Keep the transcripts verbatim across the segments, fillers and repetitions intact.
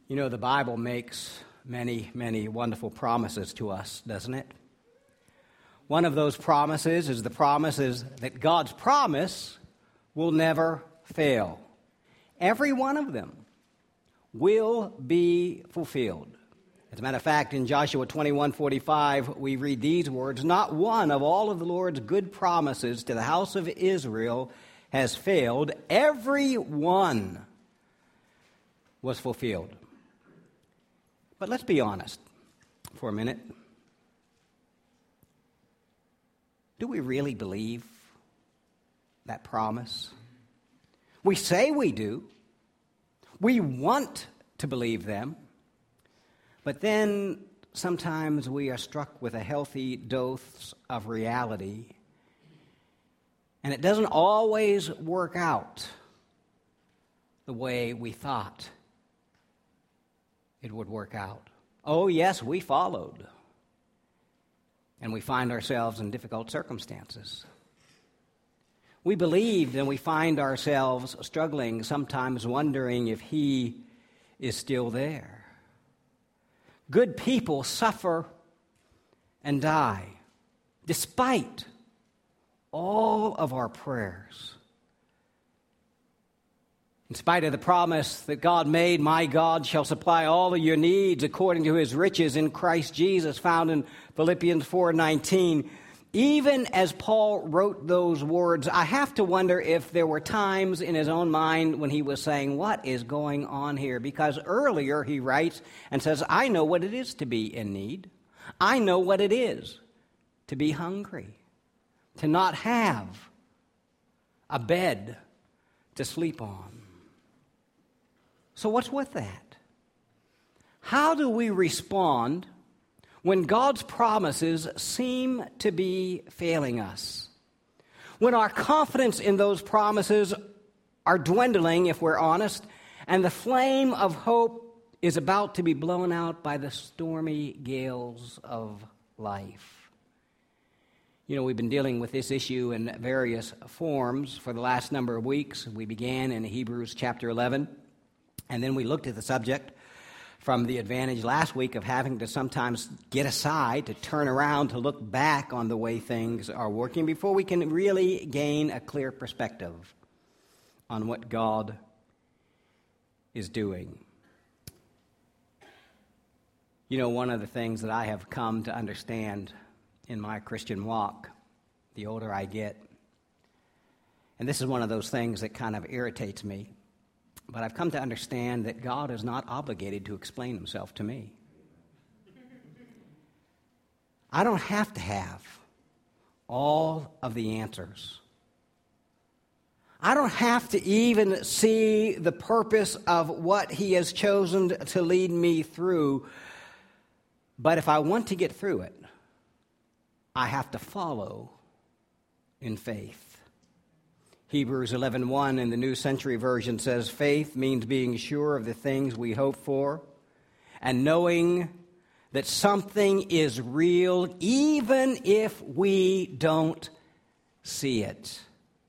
You know, the Bible makes many, many wonderful promises to us, doesn't it? One of those promises is the promises that God's promise will never fail. Every one of them will be fulfilled. As a matter of fact, in Joshua twenty-one forty-five, we read these words, "Not one of all of the Lord's good promises to the house of Israel has failed. Every one was fulfilled." But let's be honest for a minute. Do we really believe that promise? We say we do. We want to believe them. But then sometimes we are struck with a healthy dose of reality, and it doesn't always work out the way we thought it would work out. Oh, yes, we followed, and we find ourselves in difficult circumstances. We believed, and we find ourselves struggling, sometimes wondering if He is still there. Good people suffer and die despite all of our prayers. In spite of the promise that God made, "My God shall supply all of your needs according to His riches in Christ Jesus," found in Philippians four nineteen. Even as Paul wrote those words, I have to wonder if there were times in his own mind when he was saying, "What is going on here?" Because earlier he writes and says, "I know what it is to be in need. I know what it is to be hungry, to not have a bed to sleep on." So what's with that? How do we respond when God's promises seem to be failing us? When our confidence in those promises are dwindling, if we're honest, and the flame of hope is about to be blown out by the stormy gales of life. You know, we've been dealing with this issue in various forms for the last number of weeks. We began in Hebrews chapter eleven, and then we looked at the subject from the advantage last week of having to sometimes get aside, to turn around, to look back on the way things are working before we can really gain a clear perspective on what God is doing. You know, one of the things that I have come to understand in my Christian walk, the older I get, and this is one of those things that kind of irritates me, but I've come to understand that God is not obligated to explain Himself to me. I don't have to have all of the answers. I don't have to even see the purpose of what He has chosen to lead me through. But if I want to get through it, I have to follow in faith. Hebrews eleven one in the New Century Version says, "Faith means being sure of the things we hope for and knowing that something is real even if we don't see it."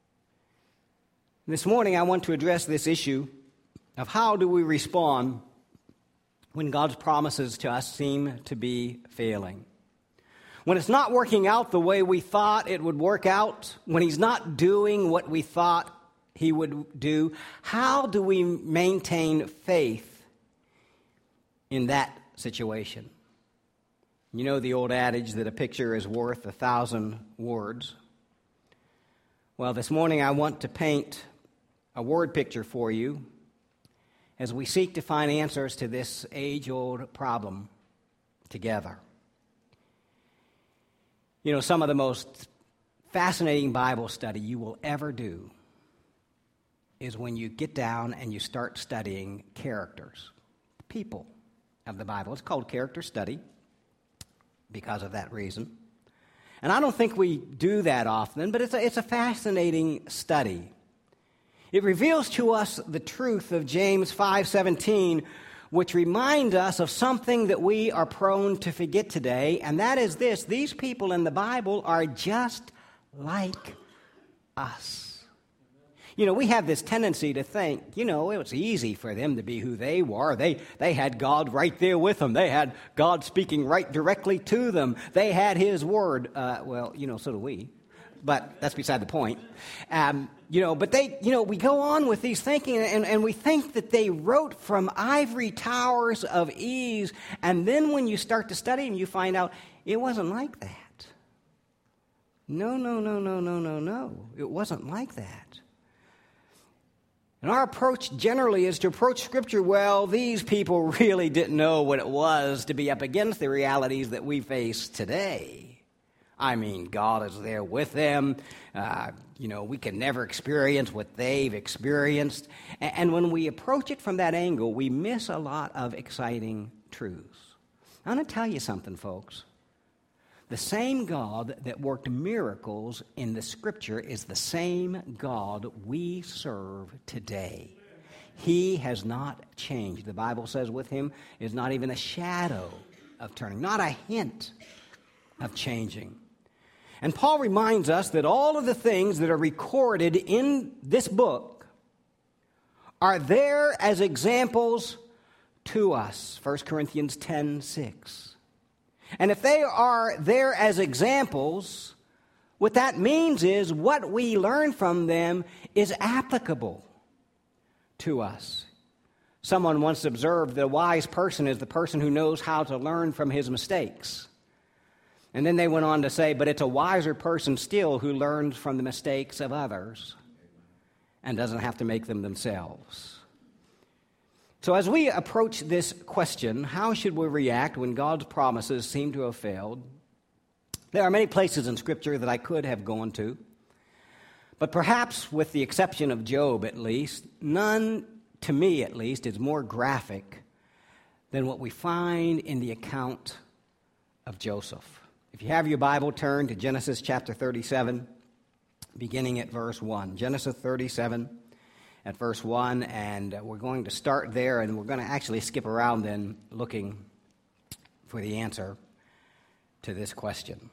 This morning I want to address this issue of how do we respond when God's promises to us seem to be failing. When it's not working out the way we thought it would work out, when He's not doing what we thought He would do, how do we maintain faith in that situation? You know the old adage that a picture is worth a thousand words. Well, this morning I want to paint a word picture for you as we seek to find answers to this age-old problem together. You know, some of the most fascinating Bible study you will ever do is when you get down and you start studying characters, people of the Bible. It's called character study because of that reason. And I don't think we do that often, but it's a, it's a fascinating study. It reveals to us the truth of James five seventeen, which remind us of something that we are prone to forget today, and that is this: these people in the Bible are just like us. You know, we have this tendency to think, you know, it was easy for them to be who they were. They they had God right there with them. They had God speaking right directly to them. They had His Word. Uh, well, you know, so do we. But that's beside the point. Um, you know, but they, you know, we go on with these thinking, and, and we think that they wrote from ivory towers of ease. And then when you start to study them, you find out it wasn't like that. No, no, no, no, no, no, no. It wasn't like that. And our approach generally is to approach Scripture, well, these people really didn't know what it was to be up against the realities that we face today. I mean, God is there with them. Uh, you know, we can never experience what they've experienced. And, and when we approach it from that angle, we miss a lot of exciting truths. I'm going to tell you something, folks. The same God that worked miracles in the Scripture is the same God we serve today. He has not changed. The Bible says with Him is not even a shadow of turning, not a hint of changing. And Paul reminds us that all of the things that are recorded in this book are there as examples to us. First Corinthians ten six. And if they are there as examples, what that means is what we learn from them is applicable to us. Someone once observed that a wise person is the person who knows how to learn from his mistakes. And then they went on to say, but it's a wiser person still who learns from the mistakes of others and doesn't have to make them themselves. So as we approach this question, how should we react when God's promises seem to have failed? There are many places in Scripture that I could have gone to, but perhaps with the exception of Job at least, none, to me at least, is more graphic than what we find in the account of Joseph. If you have your Bible, turn to Genesis chapter thirty-seven, beginning at verse one. Genesis thirty-seven at verse one, and we're going to start there, and we're going to actually skip around then looking for the answer to this question.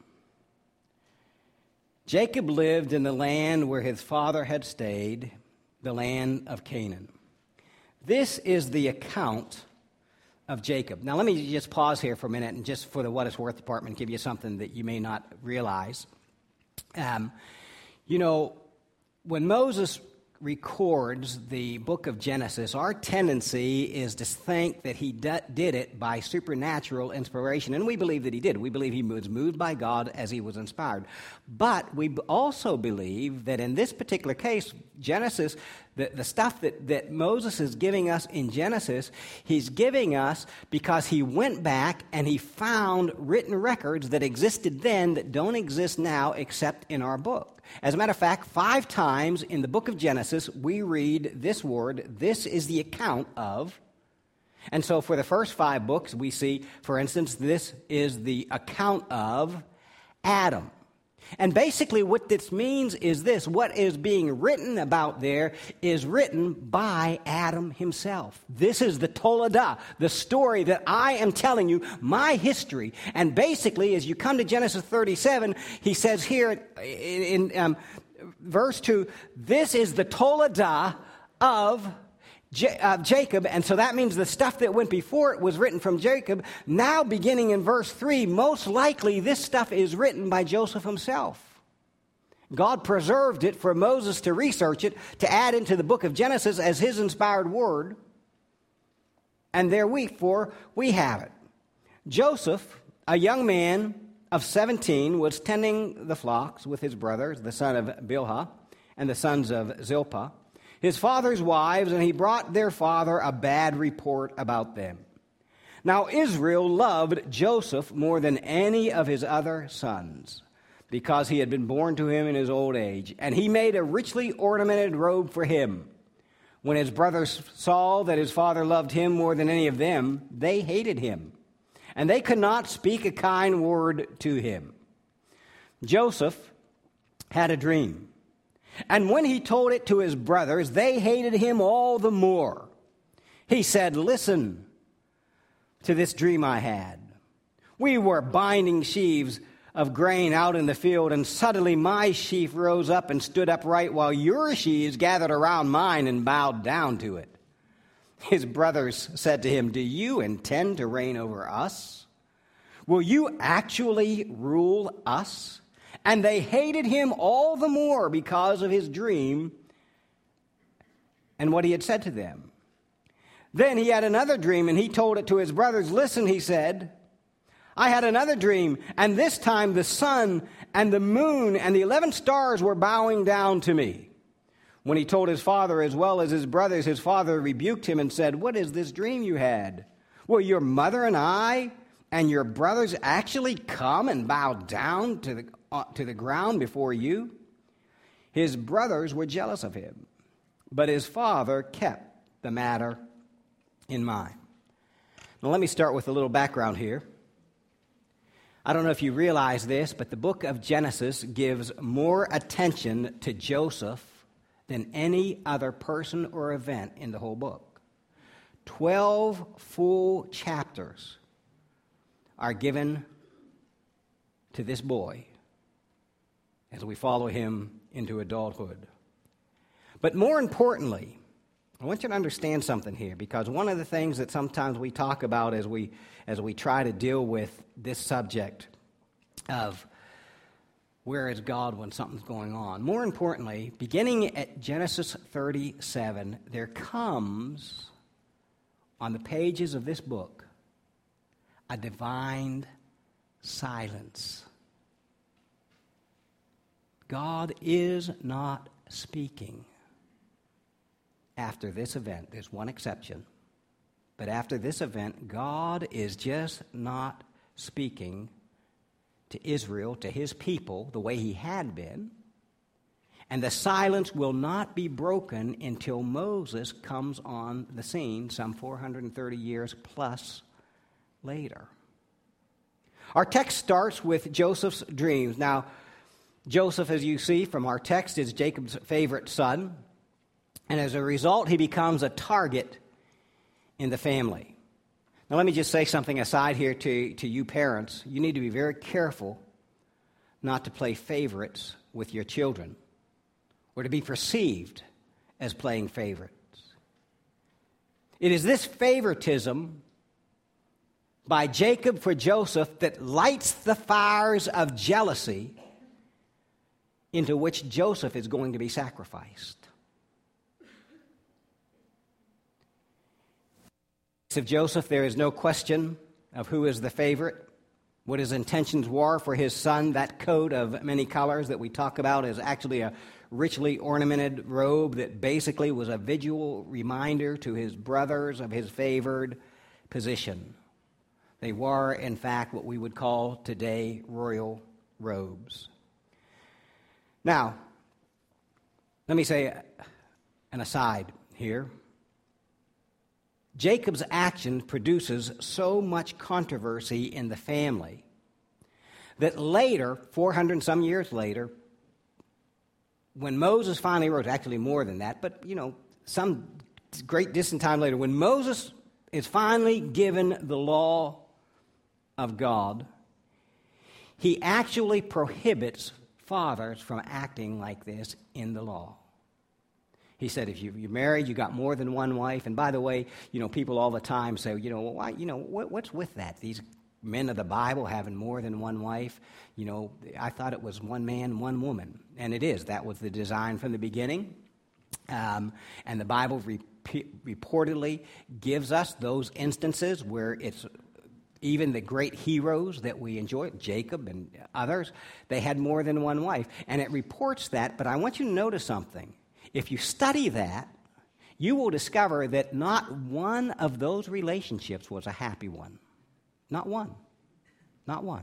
Jacob lived in the land where his father had stayed, the land of Canaan. This is the account of Jacob. Now, let me just pause here for a minute and just for the what it's worth department give you something that you may not realize. Um, you know, when Moses records the book of Genesis, our tendency is to think that he d- did it by supernatural inspiration, and we believe that he did. We believe he was moved by God as he was inspired. But we also believe that in this particular case, Genesis, the, the stuff that, that Moses is giving us in Genesis, he's giving us because he went back and he found written records that existed then that don't exist now except in our book. As a matter of fact, five times in the book of Genesis, we read this word, this is the account of. And so for the first five books, we see, for instance, this is the account of Adam. And basically what this means is this, what is being written about there is written by Adam himself. This is the Toledah, the story that I am telling you, my history. And basically, as you come to Genesis thirty-seven, he says here in, in um, verse two, this is the Toledah of J- uh, Jacob, and so that means the stuff that went before it was written from Jacob. Now, beginning in verse three, most likely this stuff is written by Joseph himself. God preserved it for Moses to research it, to add into the book of Genesis as his inspired word. And therefore, we have it. Joseph, a young man of seventeen, was tending the flocks with his brothers, the son of Bilhah and the sons of Zilpah, his father's wives, and he brought their father a bad report about them. Now Israel loved Joseph more than any of his other sons, because he had been born to him in his old age, and he made a richly ornamented robe for him. When his brothers saw that his father loved him more than any of them, they hated him, and they could not speak a kind word to him. Joseph had a dream. And when he told it to his brothers, they hated him all the more. He said, listen to this dream I had. We were binding sheaves of grain out in the field, and suddenly my sheaf rose up and stood upright, while your sheaves gathered around mine and bowed down to it. His brothers said to him, do you intend to reign over us? Will you actually rule us? And they hated him all the more because of his dream and what he had said to them. Then he had another dream, and he told it to his brothers. Listen, he said, I had another dream, and this time the sun and the moon and the eleven stars were bowing down to me. When he told his father as well as his brothers, his father rebuked him and said, what is this dream you had? Will your mother and I and your brothers actually come and bow down to the, uh, to the ground before you? His brothers were jealous of him, but his father kept the matter in mind. Now let me start with a little background here. I don't know if you realize this, but the book of Genesis gives more attention to Joseph than any other person or event in the whole book. Twelve full chapters are given to this boy as we follow him into adulthood. But more importantly, I want you to understand something here, because one of the things that sometimes we talk about as we as we try to deal with this subject of where is God when something's going on. More importantly, beginning at Genesis thirty-seven, there comes on the pages of this book a divine silence. God is not speaking. After this event, there's one exception, but after this event, God is just not speaking to Israel, to his people, the way he had been, and the silence will not be broken until Moses comes on the scene some four hundred thirty years plus later. Our text starts with Joseph's dreams. Now, Joseph, as you see from our text, is Jacob's favorite son. And as a result, he becomes a target in the family. Now, let me just say something aside here to, to you parents. You need to be very careful not to play favorites with your children or to be perceived as playing favorites. It is this favoritism by Jacob for Joseph that lights the fires of jealousy into which Joseph is going to be sacrificed. Of Joseph, there is no question of who is the favorite, what his intentions were for his son. That coat of many colors that we talk about is actually a richly ornamented robe that basically was a visual reminder to his brothers of his favored position. They were, in fact, what we would call today royal robes. Now, let me say an aside here. Jacob's action produces so much controversy in the family that later, four hundred some years later, when Moses finally wrote, actually more than that, but, you know, some great distant time later, when Moses is finally given the law of God, he actually prohibits fathers from acting like this in the law. He said, if you, you're married, you got more than one wife. And by the way, you know, people all the time say, you know, well, why, you know, what, what's with that? These men of the Bible having more than one wife. You know, I thought it was one man, one woman. And it is. That was the design from the beginning. Um, and the Bible re- reportedly gives us those instances where it's even the great heroes that we enjoy, Jacob and others, they had more than one wife. And it reports that, but I want you to notice something. If you study that, you will discover that not one of those relationships was a happy one. Not one. Not one.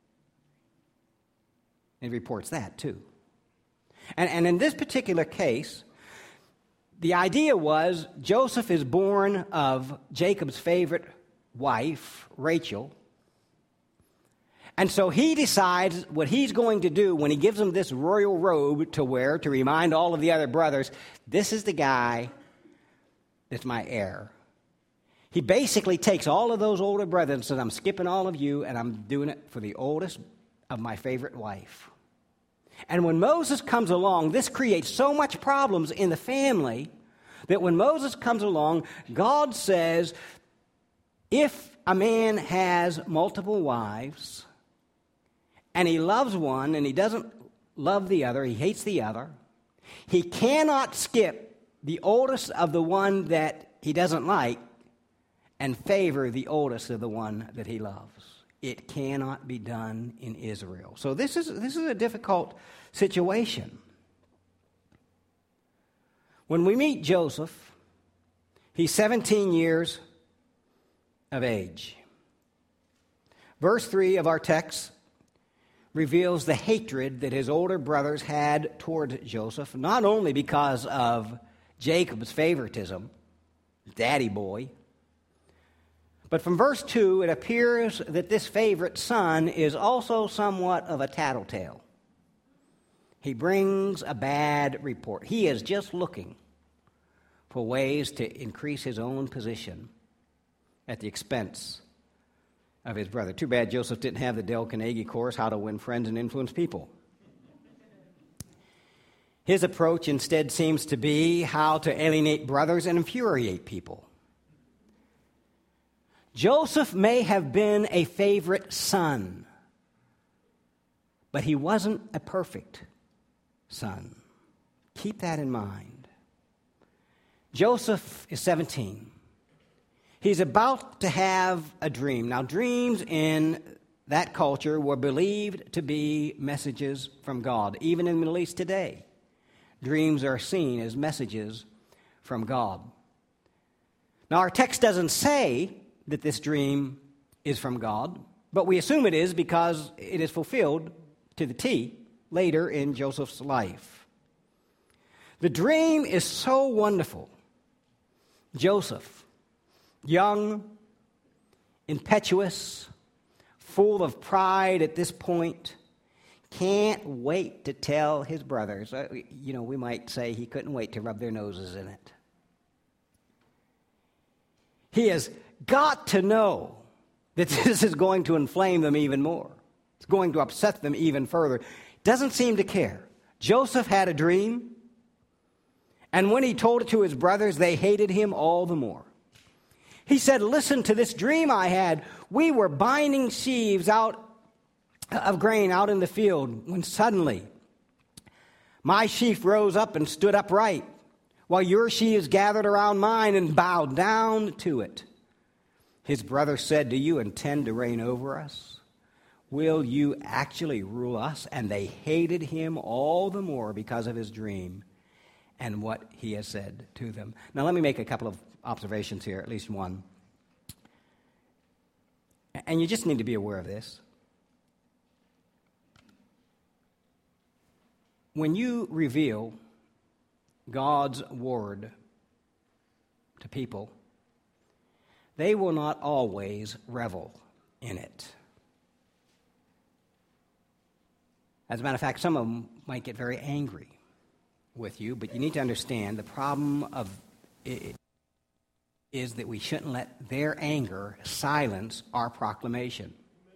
It reports that, too. And, and in this particular case, the idea was Joseph is born of Jacob's favorite wife, Rachel. And so he decides what he's going to do when he gives him this royal robe to wear to remind all of the other brothers, this is the guy that's my heir. He basically takes all of those older brothers and says, I'm skipping all of you and I'm doing it for the oldest of my favorite wife. And when Moses comes along, this creates so much problems in the family that when Moses comes along, God says, if a man has multiple wives and he loves one and he doesn't love the other, he hates the other, he cannot skip the oldest of the one that he doesn't like and favor the oldest of the one that he loves. It cannot be done in Israel. So this is this is a difficult situation. When we meet Joseph, he's seventeen years of age. Verse three of our text reveals the hatred that his older brothers had toward Joseph, not only because of Jacob's favoritism, daddy boy, but from verse two, it appears that this favorite son is also somewhat of a tattletale. He brings a bad report. He is just looking for ways to increase his own position at the expense of his brother. Too bad Joseph didn't have the Dale Carnegie course, How to Win Friends and Influence People. His approach instead seems to be how to alienate brothers and infuriate people. Joseph may have been a favorite son, but he wasn't a perfect son. Keep that in mind. Joseph is seventeen. He's about to have a dream. Now, dreams in that culture were believed to be messages from God. Even in the Middle East today, dreams are seen as messages from God. Now, our text doesn't say that this dream is from God, but we assume it is because it is fulfilled to the T later in Joseph's life. The dream is so wonderful. Joseph, young, impetuous, full of pride at this point, can't wait to tell his brothers. You know, we might say he couldn't wait to rub their noses in it. He has got to know that this is going to inflame them even more. It's going to upset them even further. Doesn't seem to care. Joseph had a dream, and when he told it to his brothers, they hated him all the more. He said, listen to this dream I had. We were binding sheaves out of grain out in the field when suddenly my sheaf rose up and stood upright, while your sheaves gathered around mine and bowed down to it. His brother said, do you intend to reign over us? Will you actually rule us? And they hated him all the more because of his dream and what he has said to them. Now, let me make a couple of observations here, at least one. And you just need to be aware of this. When you reveal God's word to people, they will not always revel in it. As a matter of fact, some of them might get very angry with you, but you need to understand the problem of it is that we shouldn't let their anger silence our proclamation.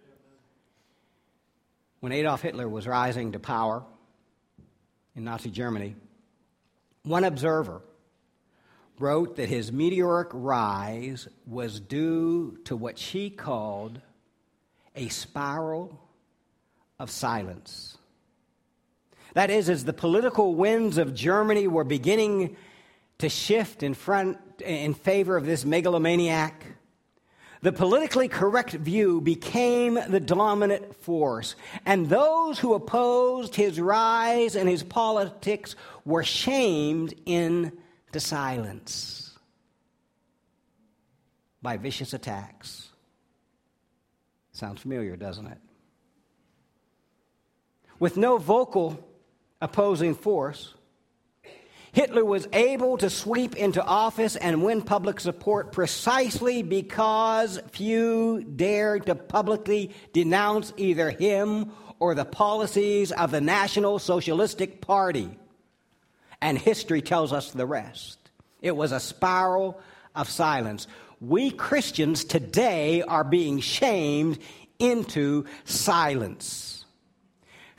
When Adolf Hitler was rising to power in Nazi Germany, one observer wrote that his meteoric rise was due to what she called a spiral of silence. That is, as the political winds of Germany were beginning to shift in front in favor of this megalomaniac, the politically correct view became the dominant force, and those who opposed his rise and his politics were shamed into silence by vicious attacks. Sounds familiar, doesn't it? With no vocal opposing force, Hitler was able to sweep into office and win public support precisely because few dared to publicly denounce either him or the policies of the National Socialistic Party. And history tells us the rest. It was a spiral of silence. We Christians today are being shamed into silence.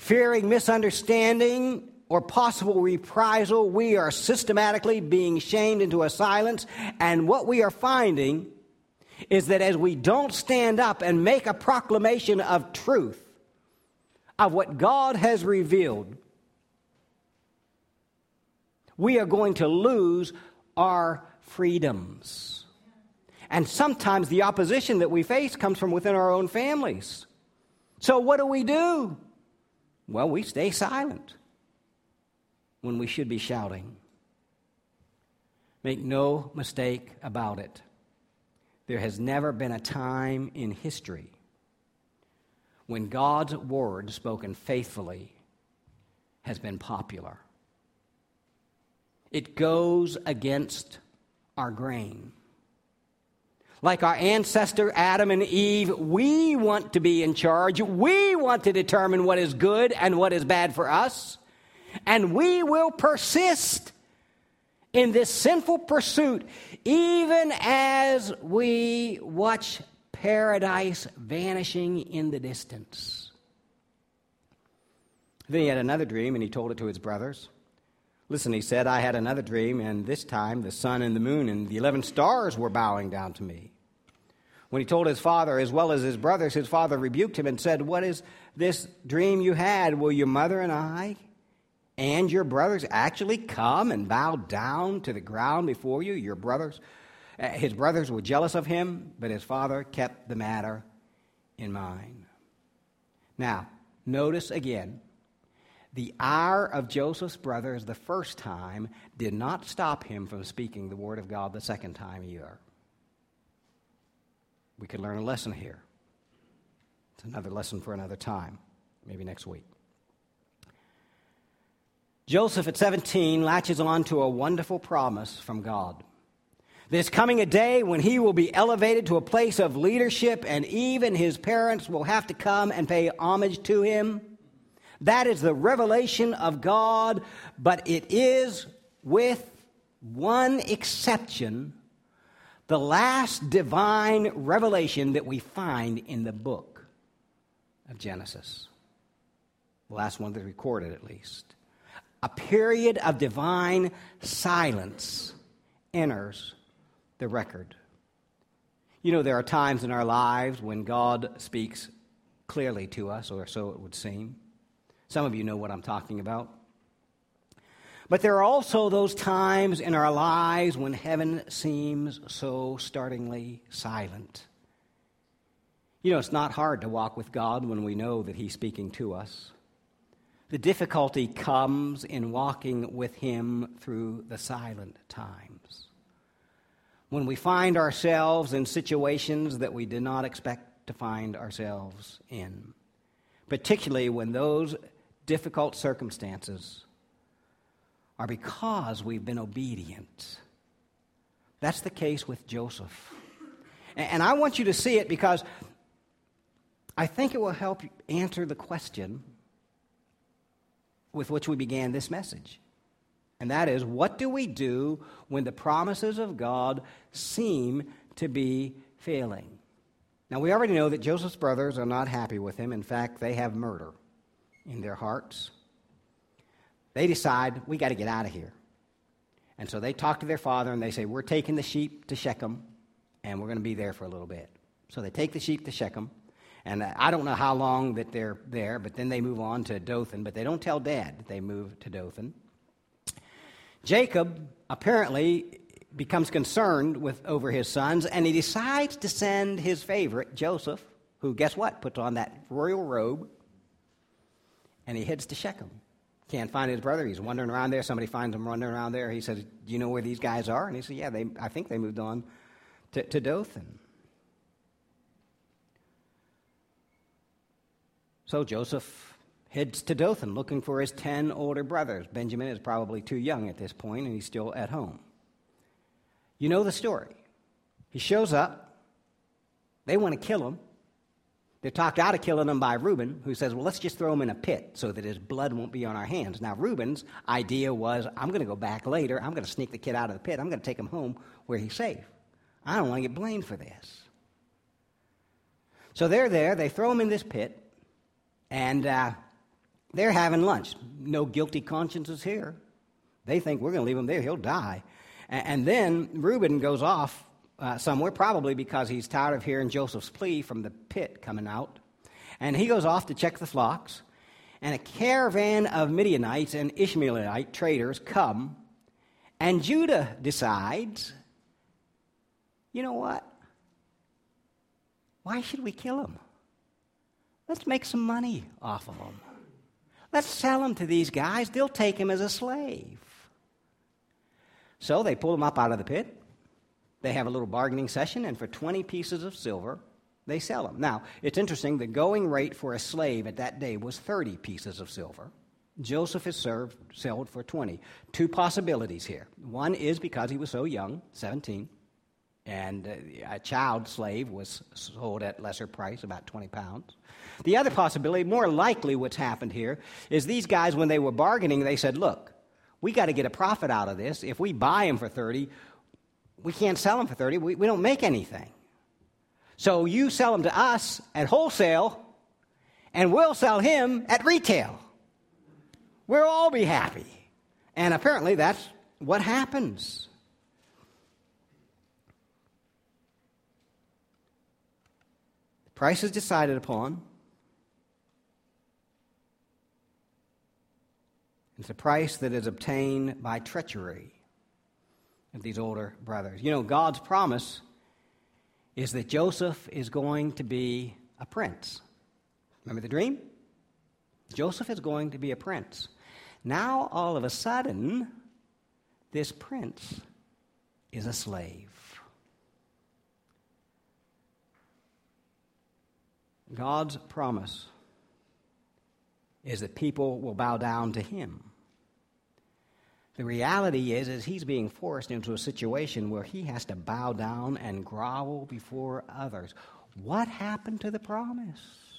Fearing misunderstanding or possible reprisal, we are systematically being shamed into a silence. And what we are finding is that as we don't stand up and make a proclamation of truth, of what God has revealed, we are going to lose our freedoms. And sometimes the opposition that we face comes from within our own families. So what do we do? Well, we stay silent when we should be shouting. Make no mistake about it. There has never been a time in history when God's word spoken faithfully has been popular. It goes against our grain. Like our ancestor Adam and Eve, we want to be in charge. We want to determine what is good and what is bad for us. And we will persist in this sinful pursuit even as we watch paradise vanishing in the distance. Then he had another dream, and he told it to his brothers. Listen, he said, I had another dream, and this time the sun and the moon and the eleven stars were bowing down to me. When he told his father as well as his brothers, his father rebuked him and said, what is this dream you had? Will your mother and I and your brothers actually come and bow down to the ground before you? Your brothers, uh, his brothers were jealous of him, but his father kept the matter in mind. Now, notice again, the ire of Joseph's brothers the first time did not stop him from speaking the word of God the second time either. We could learn a lesson here. It's another lesson for another time, maybe next week. Joseph at seventeen latches on to a wonderful promise from God. There's coming a day when he will be elevated to a place of leadership, and even his parents will have to come and pay homage to him. That is the revelation of God, but it is, with one exception, the last divine revelation that we find in the book of Genesis. The last one that's recorded, at least. A period of divine silence enters the record. You know, there are times in our lives when God speaks clearly to us, or so it would seem. Some of you know what I'm talking about. But there are also those times in our lives when heaven seems so startlingly silent. You know, it's not hard to walk with God when we know that He's speaking to us. The difficulty comes in walking with Him through the silent times. When we find ourselves in situations that we did not expect to find ourselves in. Particularly when those difficult circumstances are because we've been obedient. That's the case with Joseph. And I want you to see it because I think it will help you answer the question with which we began this message. And that is, what do we do when the promises of God seem to be failing? Now, we already know that Joseph's brothers are not happy with him. In fact, they have murder in their hearts. They decide, we got to get out of here. And so they talk to their father and they say, we're taking the sheep to Shechem and we're going to be there for a little bit. So they take the sheep to Shechem. And I don't know how long that they're there, but then they move on to Dothan. But they don't tell Dad that they move to Dothan. Jacob apparently becomes concerned with over his sons, and he decides to send his favorite, Joseph, who, guess what, puts on that royal robe, and he heads to Shechem. Can't find his brother. He's wandering around there. Somebody finds him wandering around there. He says, do you know where these guys are? And he said, yeah, they, I think they moved on to, to Dothan. So Joseph heads to Dothan looking for his ten older brothers. Benjamin is probably too young at this point, and he's still at home. You know the story. He shows up. They want to kill him. They're talked out of killing him by Reuben, who says, well, let's just throw him in a pit so that his blood won't be on our hands. Now, Reuben's idea was, I'm going to go back later. I'm going to sneak the kid out of the pit. I'm going to take him home where he's safe. I don't want to get blamed for this. So they're there. They throw him in this pit. And uh, They're having lunch. No guilty consciences here. They think we're going to leave him there. He'll die. And, and then Reuben goes off uh, somewhere, probably because he's tired of hearing Joseph's plea from the pit coming out. And he goes off to check the flocks. And a caravan of Midianites and Ishmaelite traders come. And Judah decides, you know what? Why should we kill him? Let's make some money off of him. Let's sell him to these guys. They'll take him as a slave. So they pull him up out of the pit. They have a little bargaining session, and for twenty pieces of silver, they sell him. Now, it's interesting, the going rate for a slave at that day was thirty pieces of silver. Joseph is served, sold for twenty. Two possibilities here. One is because he was so young, seventeen, and a child slave was sold at lesser price, about twenty pounds. The other possibility, more likely what's happened here, is these guys, when they were bargaining, they said, look, we got to get a profit out of this. If we buy him for thirty, we can't sell him for thirty. We, we don't make anything. So you sell him to us at wholesale, and we'll sell him at retail. We'll all be happy. And apparently that's what happens. The price is decided upon. It's a price that is obtained by treachery of these older brothers. You know, God's promise is that Joseph is going to be a prince. Remember the dream? Joseph is going to be a prince. Now, all of a sudden, this prince is a slave. God's promise is that people will bow down to him. The reality is, is he's being forced into a situation where he has to bow down and grovel before others. What happened to the promise?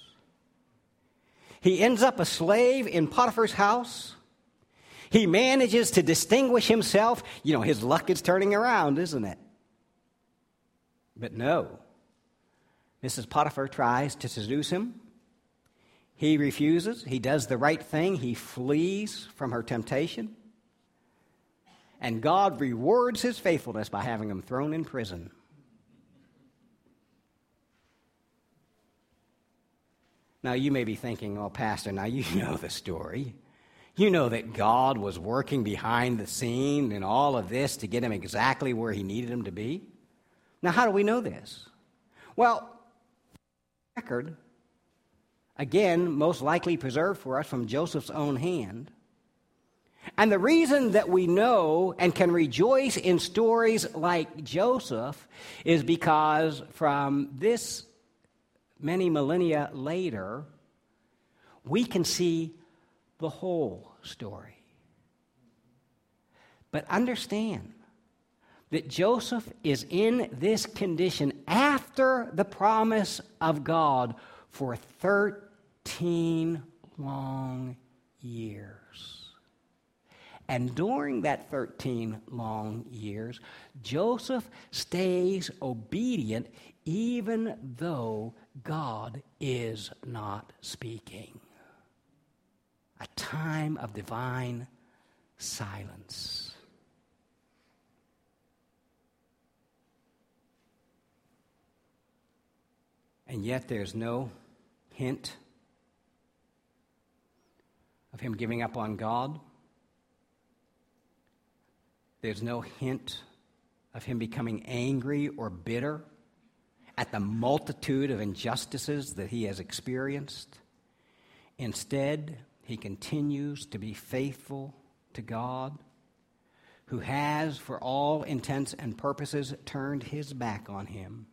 He ends up a slave in Potiphar's house. He manages to distinguish himself. You know, his luck is turning around, isn't it? But no. Missus Potiphar tries to seduce him. He refuses. He does the right thing. He flees from her temptation. And God rewards his faithfulness by having him thrown in prison. Now, you may be thinking, oh, Pastor, now you know the story. You know that God was working behind the scene in all of this to get him exactly where he needed him to be. Now, how do we know this? Well, record, again, most likely preserved for us from Joseph's own hand. And the reason that we know and can rejoice in stories like Joseph is because from this many millennia later, we can see the whole story. But understand that Joseph is in this condition after the promise of God for thirteen long years. And during that thirteen long years, Joseph stays obedient even though God is not speaking. A time of divine silence. And yet there's no hint of him giving up on God. There's no hint of him becoming angry or bitter at the multitude of injustices that he has experienced. Instead, he continues to be faithful to God, who has, for all intents and purposes, turned his back on him.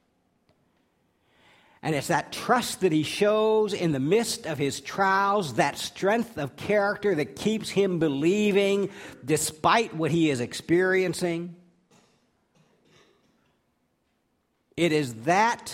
And it's that trust that he shows in the midst of his trials, that strength of character that keeps him believing despite what he is experiencing. It is that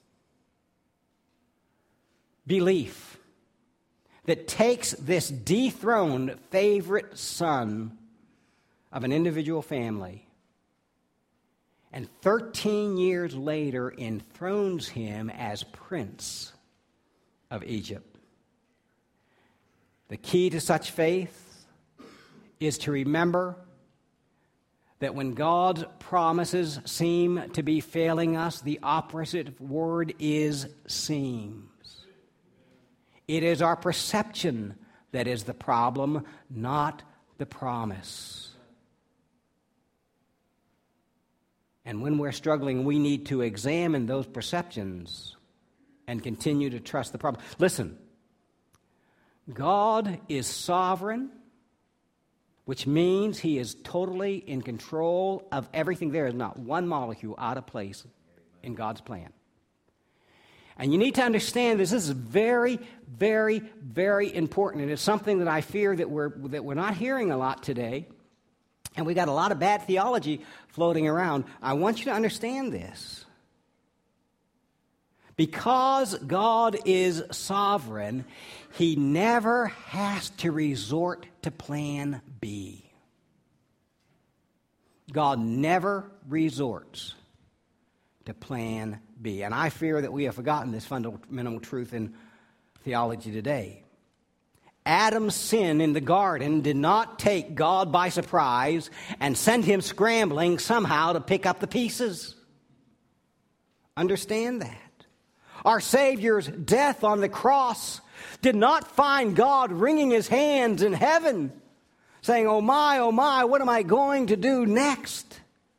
belief that takes this dethroned favorite son of an individual family and thirteen years later enthrones him as prince of Egypt. The key to such faith is to remember that when God's promises seem to be failing us, the operative word is seems. It is our perception that is the problem, not the promise. And when we're struggling, we need to examine those perceptions and continue to trust the promise. Listen, God is sovereign, which means He is totally in control of everything. There is not one molecule out of place in God's plan. And you need to understand this. This is very, very, very important. And it's something that I fear that we're, that we're not hearing a lot today. And we got a lot of bad theology floating around. I want you to understand this. Because God is sovereign, He never has to resort to plan B. God never resorts to plan B. And I fear that we have forgotten this fundamental truth in theology today. Adam's sin in the garden did not take God by surprise and send him scrambling somehow to pick up the pieces. Understand that. Our Savior's death on the cross did not find God wringing His hands in heaven, saying, "Oh my, oh my, what am I going to do next?"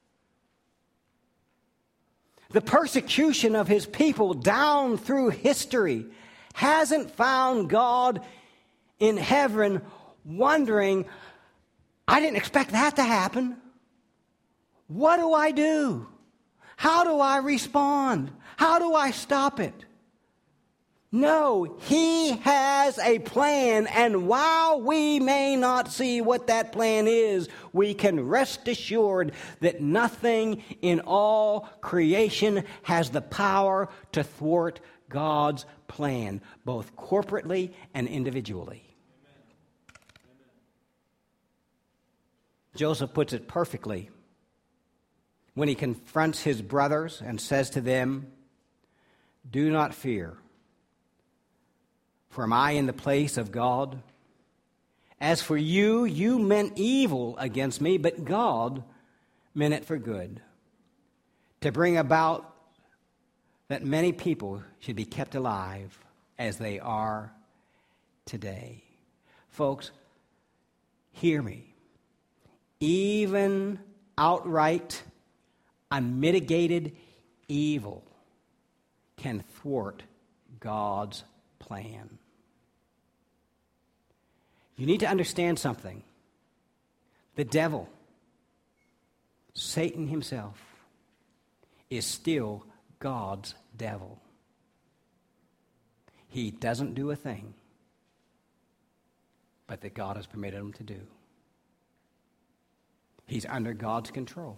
The persecution of His people down through history hasn't found God in heaven wondering, "I didn't expect that to happen. What do I do? How do I respond? How do I stop it?" No, He has a plan, and while we may not see what that plan is, we can rest assured that nothing in all creation has the power to thwart God's plan, both corporately and individually. Joseph puts it perfectly when he confronts his brothers and says to them, "Do not fear, for am I in the place of God? As for you, you meant evil against me, but God meant it for good, to bring about that many people should be kept alive as they are today." Folks, hear me. Even outright, unmitigated evil can thwart God's plan. You need to understand something. The devil, Satan himself, is still God's devil. He doesn't do a thing but that God has permitted him to do. He's under God's control.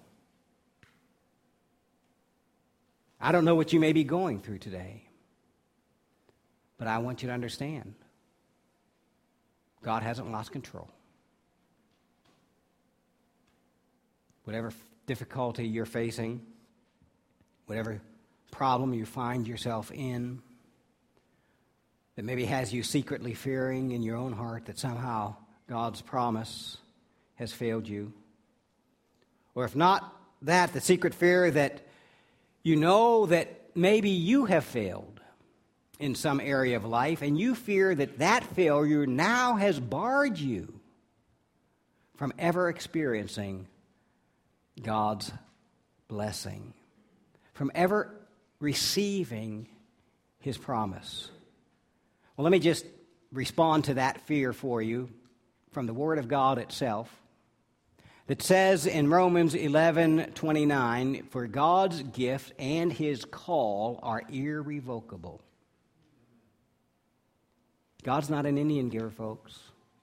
I don't know what you may be going through today, but I want you to understand, God hasn't lost control. Whatever difficulty you're facing, whatever problem you find yourself in, that maybe has you secretly fearing in your own heart that somehow God's promise has failed you. Or if not that, the secret fear that you know that maybe you have failed in some area of life, and you fear that that failure now has barred you from ever experiencing God's blessing, from ever receiving His promise. Well, let me just respond to that fear for you from the Word of God itself. That says in Romans eleven twenty-nine, "For God's gift and His call are irrevocable." God's not an Indian giver, folks.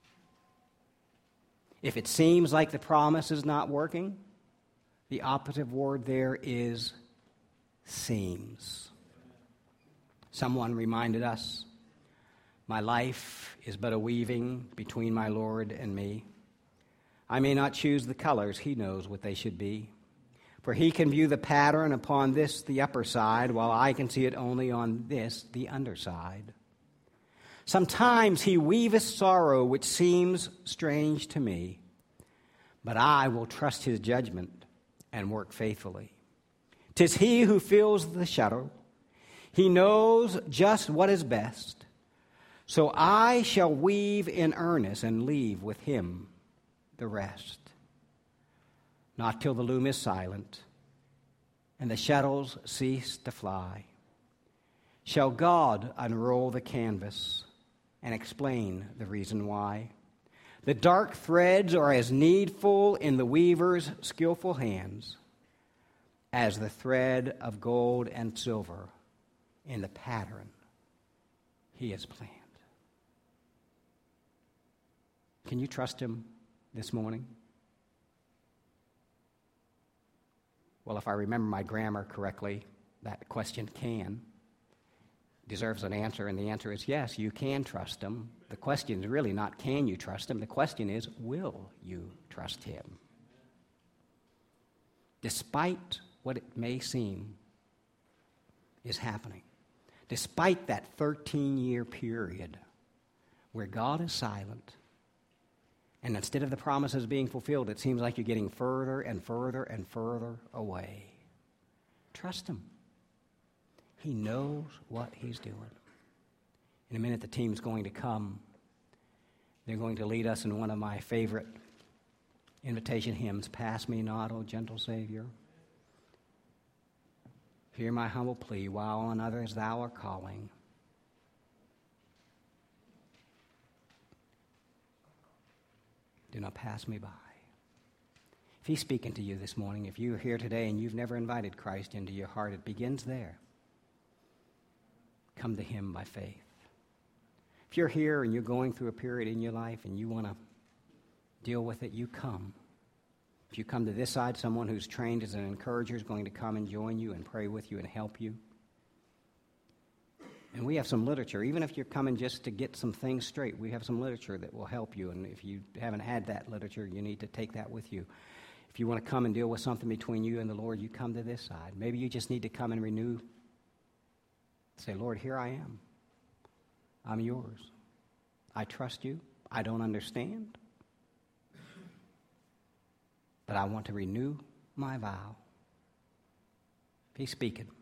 If it seems like the promise is not working, the operative word there is seems. Someone reminded us, "My life is but a weaving between my Lord and me. I may not choose the colors, He knows what they should be. For He can view the pattern upon this, the upper side, while I can see it only on this, the underside. Sometimes he weaveth sorrow which seems strange to me, but I will trust his judgment and work faithfully. 'Tis he who fills the shuttle. He knows just what is best. So I shall weave in earnest and leave with him the rest. Not till the loom is silent and the shuttles cease to fly shall God unroll the canvas and explain the reason why. The dark threads are as needful in the weaver's skillful hands as the thread of gold and silver in the pattern he has planned. Can you trust him this morning? Well, if I remember my grammar correctly, that question can deserves an answer, and the answer is yes, you can trust him. The question is really not can you trust him, the question is will you trust him? Despite what it may seem is happening, despite that thirteen-year period where God is silent, and instead of the promises being fulfilled, it seems like you're getting further and further and further away. Trust him. He knows what he's doing. In a minute, the team's going to come. They're going to lead us in one of my favorite invitation hymns, Pass Me Not, O Gentle Savior. Hear my humble plea, while on others thou art calling. Do not pass me by. If he's speaking to you this morning, if you're here today and you've never invited Christ into your heart, it begins there. Come to him by faith. If you're here and you're going through a period in your life and you want to deal with it, you come. If you come to this side, someone who's trained as an encourager is going to come and join you and pray with you and help you. And we have some literature. Even if you're coming just to get some things straight, we have some literature that will help you. And if you haven't had that literature, you need to take that with you. If you want to come and deal with something between you and the Lord, you come to this side. Maybe you just need to come and renew. Say, Lord, here I am. I'm yours. I trust you. I don't understand. But I want to renew my vow. He's speaking.